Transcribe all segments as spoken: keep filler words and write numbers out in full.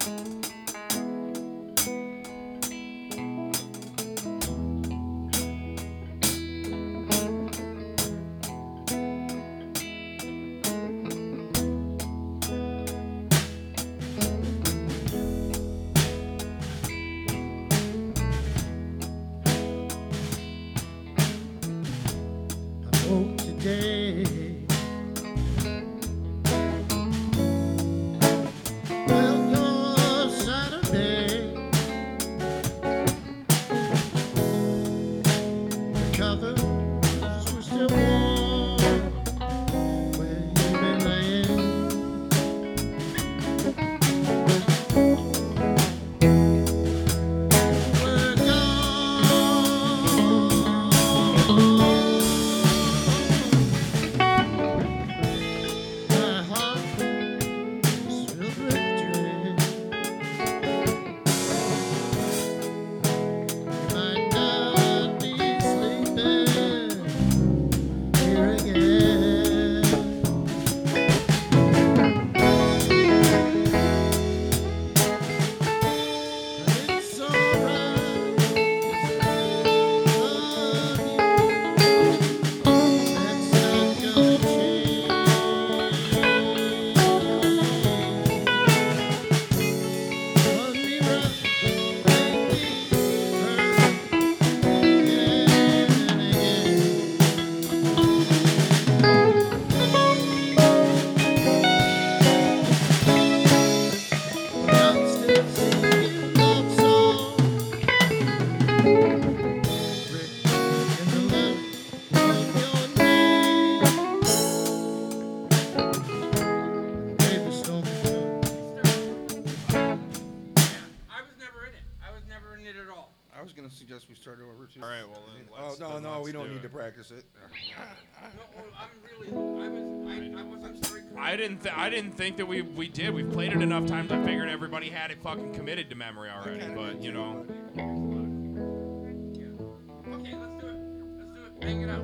I didn't. Th- I didn't think that we we did. We've played it enough times. I figured everybody had it fucking committed to memory already. But you know. Okay, let's do it. Let's do it. Bang it out.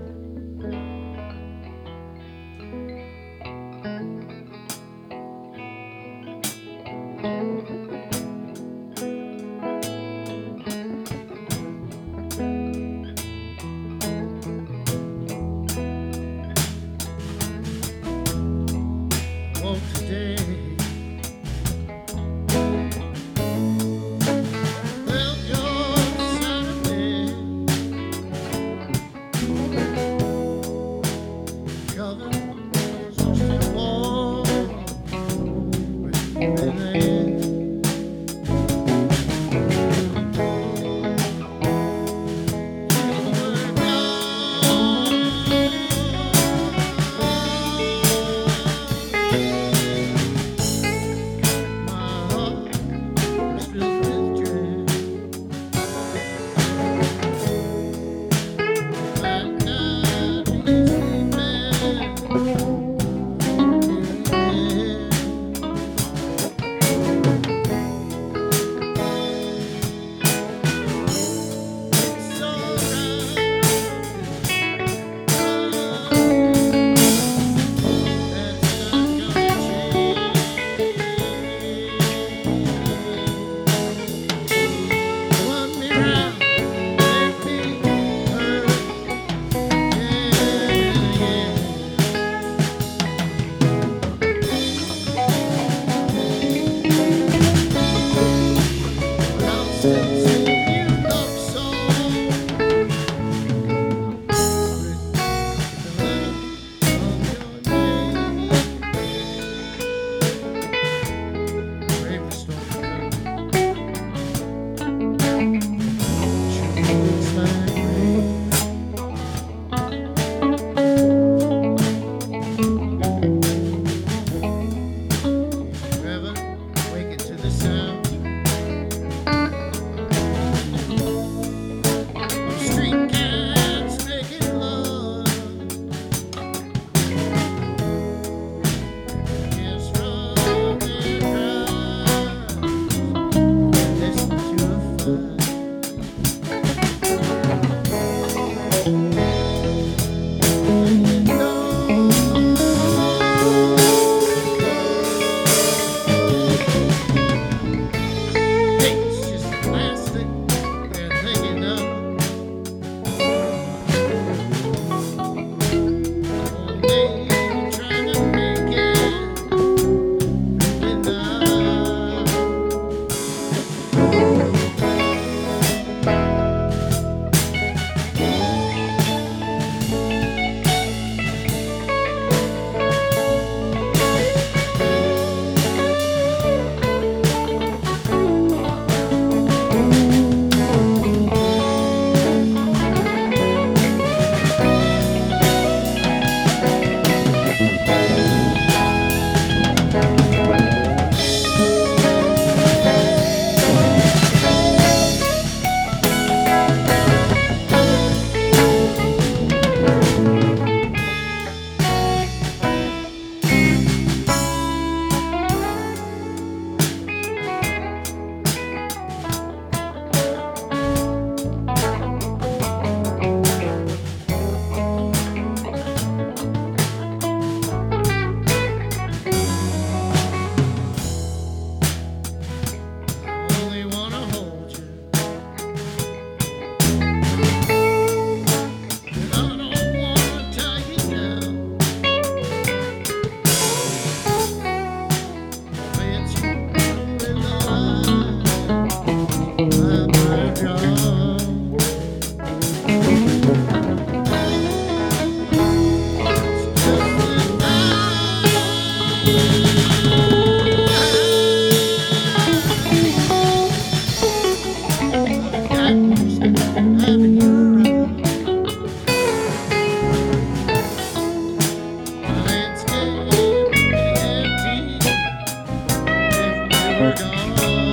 were gone.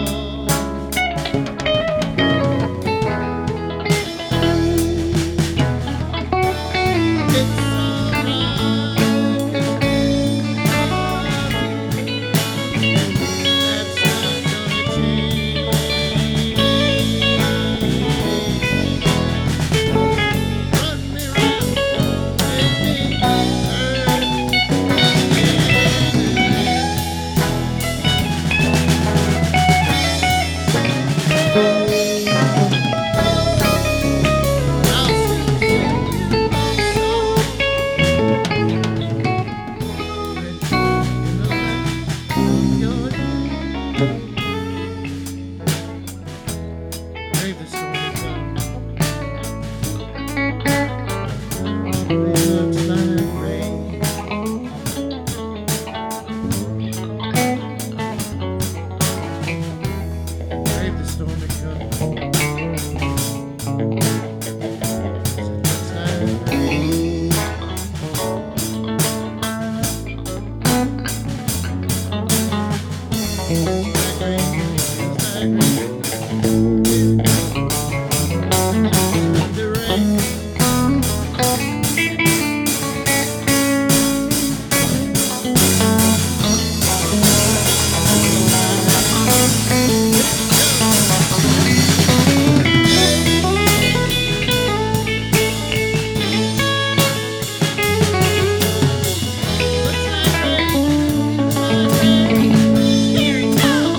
It's alright. That's not gonna change. Run me round, let me hurt. I'll sing you love song. In the light of your day. Brave the stormy cloud. It looks like rain. Brave the stormy cloud. It looks like rain. Like rain, it's like rain. The rain. Looks like rain, looks like rain. Here it comes.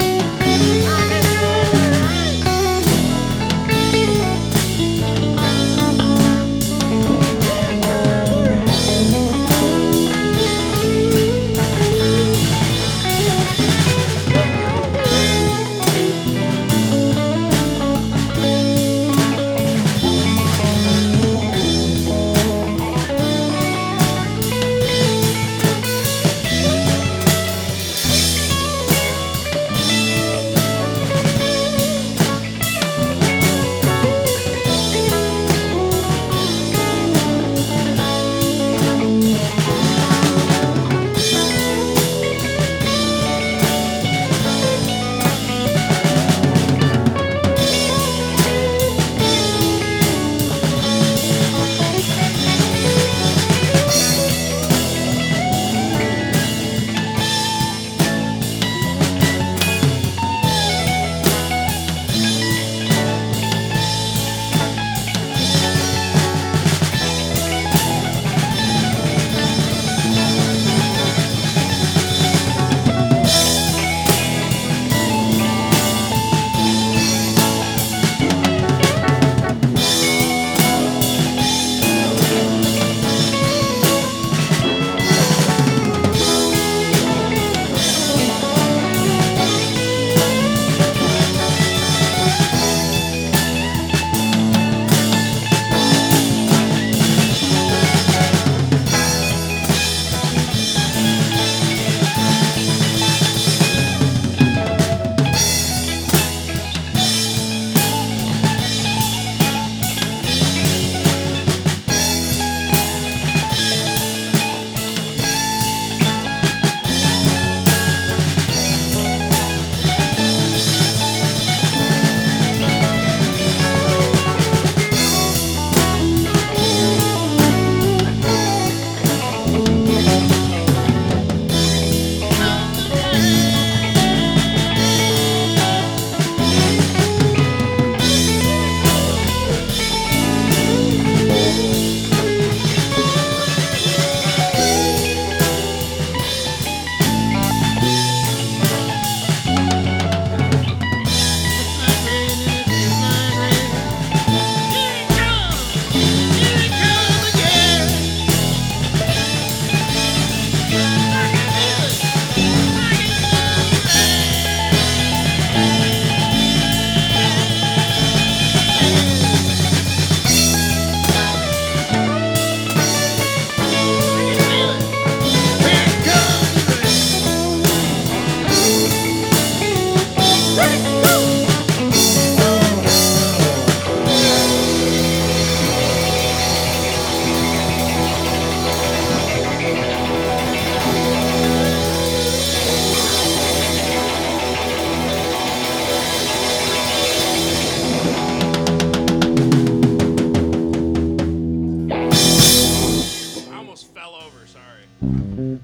fell over. Sorry. How would you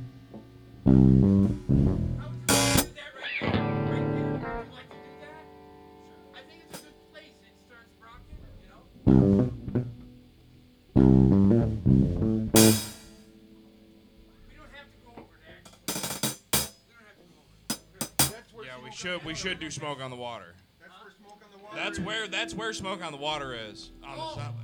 like to do that right now? Right here. Would you like to do that? I think it's a good place. It starts rocking, you know? We don't have to go over there. We don't have to go over there. That's where Yeah, we Smoke should on we the should Water do smoke on the water. That's where Smoke on the Water That's is. where that's where smoke on the water is. On the Oh, south.